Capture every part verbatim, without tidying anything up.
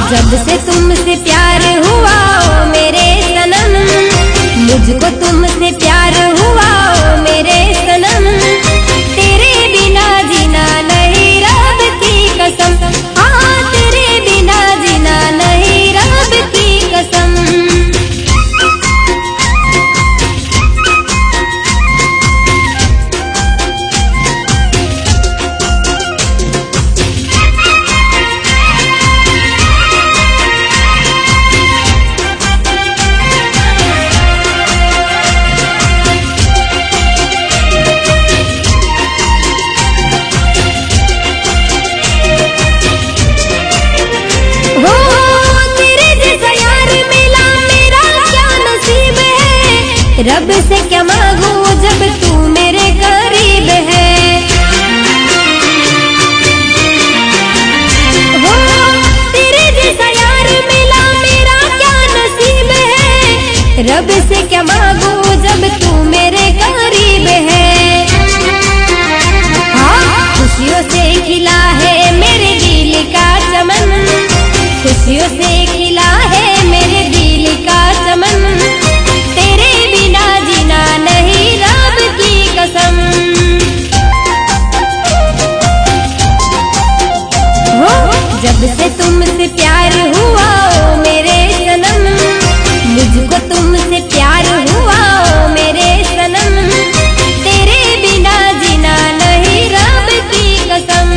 जब से तुमसे प्यार हुआ ओ मेरे सनम, मुझको तुमसे प्यार हुआ ओ मेरे सनम, तेरे बिना जीना नहीं रब की कसम, हाँ तेरे बिना जीना नहीं रब की कसम। रब से क्या मांगू जब तू मेरे करीब है, हो तेरे जैसा यार मिला मेरा क्या नसीब है, रब से क्या मांगू जब तू मेरे करीब है। हाँ खुशियों से खिला है मेरे दिल का चमन, खुशियों से खिला है मेरे दिल का चमन, जब से तुमसे प्यार हुआ ओ मेरे सनम, मुझको तुमसे प्यार हुआ ओ मेरे सनम, तेरे बिना जीना नहीं रब की कसम,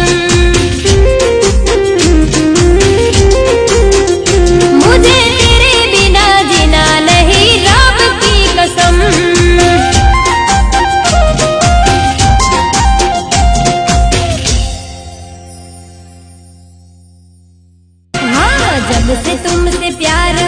मुझे तेरे बिना जीना नहीं रब की कसम। जब से तुमसे प्यार